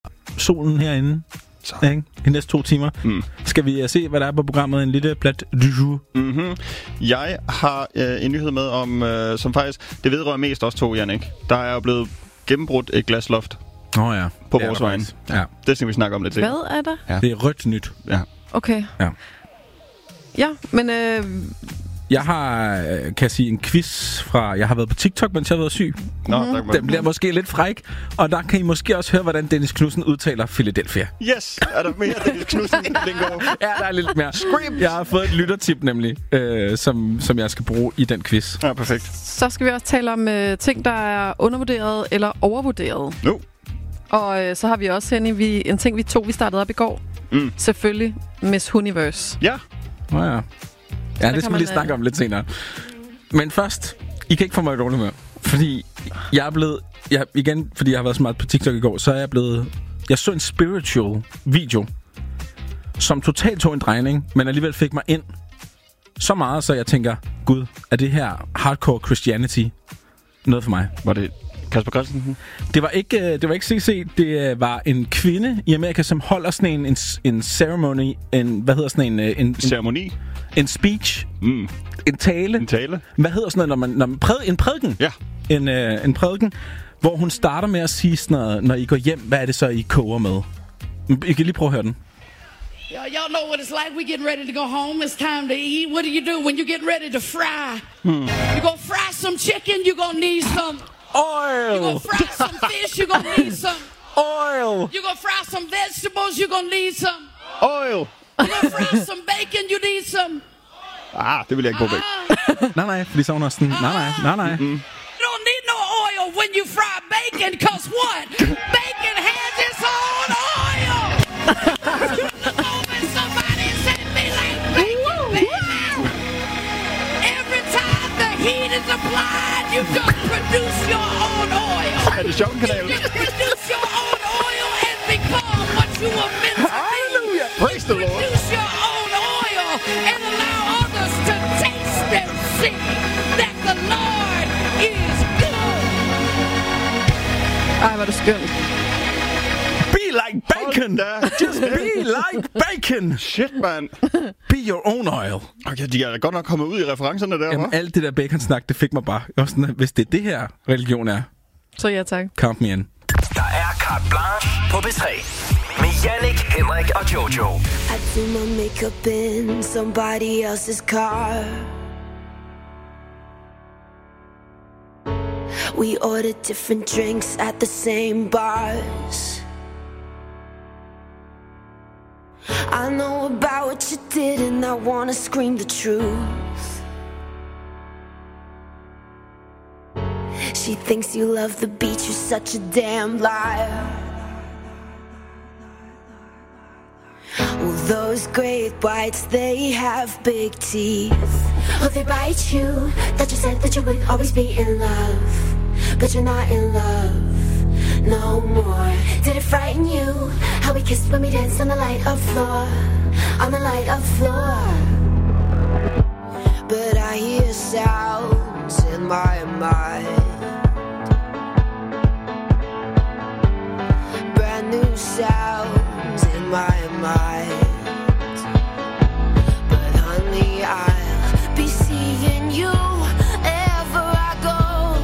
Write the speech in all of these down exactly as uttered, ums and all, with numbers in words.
solen herinde. Ikke? I næste to timer. Mm. Skal vi uh, se, hvad der er på programmet? En lille plat du jour. Mm-hmm. Jeg har uh, en nyhed med om, uh, som faktisk, det vedrører mest os to, Jannik. Der er jo blevet gennembrudt et glasloft. Åh oh, ja. På vores vejen. Ja. Det skal vi snakke om lidt til. Hvad er der? Ja. Det er rødt nyt. Ja. Okay. Ja. Ja, men... Øh... Jeg har, kan jeg sige, en quiz fra... Jeg har været på TikTok, mens jeg har været syg. Nå, mm. Den bliver måske lidt fræk. Og der kan I måske også høre, hvordan Dennis Knudsen udtaler Philadelphia. Yes! Er der mere Dennis Knudsen-lingo? Ja, der er lidt mere. Scream! Jeg har fået et lyttertip nemlig, øh, som, som jeg skal bruge i den quiz. Ja, perfekt. Så skal vi også tale om øh, ting, der er undervurderet eller overvurderet. Nu. Og øh, så har vi også Henny, vi, en ting, vi to, vi startede op i går. Mm. Selvfølgelig Miss Universe. Ja. Nå ja. Ja, så det skal vi lige snakke om lidt senere. Men først, I kan ikke få mig i dårligt humør. Fordi jeg er blevet... Jeg, igen, fordi jeg har været så meget på TikTok i går, så er jeg blevet... Jeg så en spiritual video, som totalt tog en drejning, men alligevel fik mig ind så meget, så jeg tænker, gud, er det her hardcore Christianity noget for mig? Var det Kasper Christensen? Det var ikke, det var ikke C C, det var en kvinde i Amerika, som holder sådan en, en, en ceremony, en, hvad hedder sådan en... En, en ceremoni? En speech. Mm. En tale. En tale. Hvad hedder sådan noget, når man... Når man præd, en prædiken. Ja. En, øh, en prædiken, hvor hun starter med at sige sådan noget, når I går hjem, hvad er det så, I koger med? I kan lige prøve at høre den. Y'all know what it's like. We getting ready to go home. It's time to eat. What do you do when you get ready to fry? Hmm. You gonna fry some chicken, you gonna need some... Oil! You gonna fry some fish, you gonna need some... Oil! You gonna fry some vegetables, you gonna need some... Oil! You gonna fry some bacon, you need some... Ah, det vil jeg ikke på bag. nej, nej, fordi så hun også sådan... Nej, nej, nej, nej. Mm-hmm. You don't need no oil when you fry bacon, cause what? Bacon has its own oil! Somebody sent me like bacon, baby! Every time the heat is applied, you just produce your own oil. Er det sjovt, kanal? You just produce your own oil and become what you were meant to be. Hallelujah! Praise the Lord! Produce your own oil and allow others to taste and see that the Lord is good. Ej, hvor er det skønt. Be like bacon! Just be like bacon! Shit, man. Be your own oil. Okay, de er godt nok kommet ud i referencerne der, Jamen, hva'? alt det der bacon-snak, det fik mig bare. Jeg var sådan, hvis det er det her, religion er, så ja tak. Count me in. Der er carte blanche på B tre med Jannik, Henrik og Jojo. I do my makeup in somebody else's car. We ordered different drinks at the same bars. I know about what you did and I wanna scream the truth. She thinks you love the beach, you're such a damn liar. Well, those great whites, they have big teeth. Oh, they bite you. That you said that you would always be in love, but you're not in love no more. Did it frighten you how we kissed when we danced on the light of floor, on the light of floor? But I hear sounds in my mind, brand new sounds in my mind. But honey, I'll be seeing you ever I go.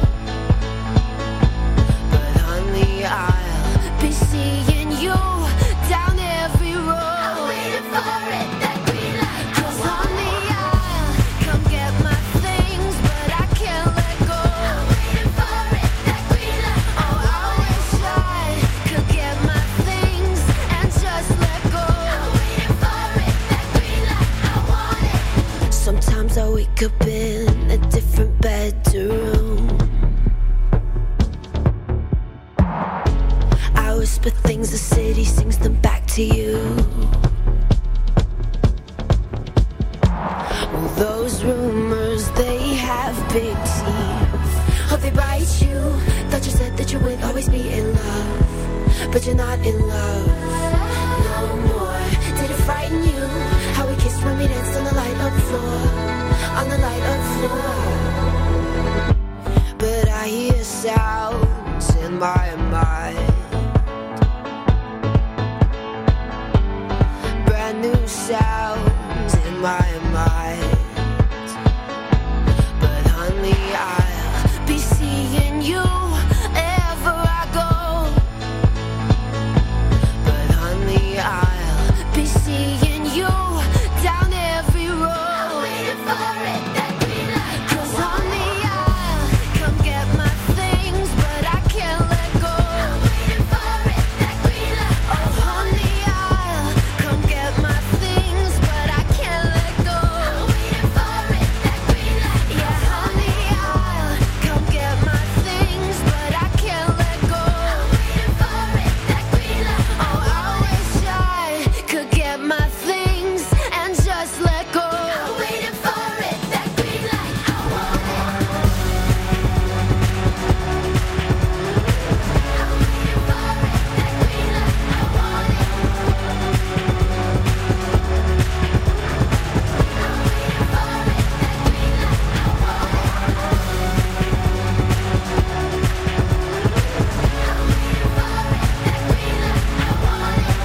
But honey, I'll be seeing you down every road. I'm waiting for it, that green light. 'Cause honey, I'll come get my things, but I can't let go. I'm waiting for it, that green light. Oh, I wish I could get my things and just let go. I'm waiting for it, that green light. I want it. Sometimes I wake up in a different bedroom. I whisper things, the city sings them back to you. Well, those rumors, they have big teeth. Oh, they bite you. Thought you said that you would always be in love, but you're not in love no more. Did it frighten you how we kissed when we danced on the light of floor, on the light of floor? But I hear sounds in my mind, sounds in my mind. But honey, I'll be seeing you ever I go. But honey, I'll be seeing you down every road. I'm waiting for it, that green light. 'Cause honey, I'll come get my things, but I can't let go. I'm waiting for it, that green light. Oh honey, I'll come get my things, but I can't let go. I'm waiting for it, that green light. Yeah, honey, I'll come get my things, but I can't let go. I'm waiting for it, that green light. Oh, I wish I could get my things and just let go. I'm waiting for it, that green light. I want it. I'm waiting for it, that green light. I want it. I'm waiting for it, that green light. I want it. I'm waiting for it, that green light. I want it.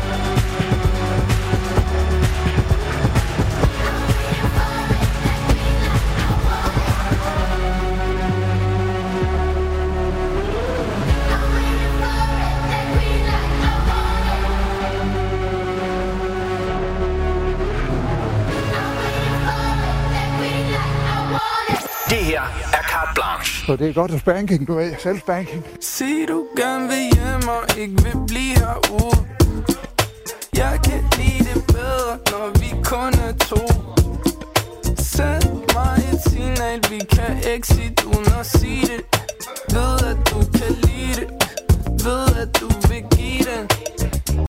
Det her er Carte Blanche. Så det er godt at spanking, du ved. Selvspanking. Sig du gerne vil hjem og ikke vil blive herude. Jeg kan lide det bedre, når vi kun er to. Send mig et signal, vi kan exit uden at sige det. Ved at du kan lide det, ved at du vil give det.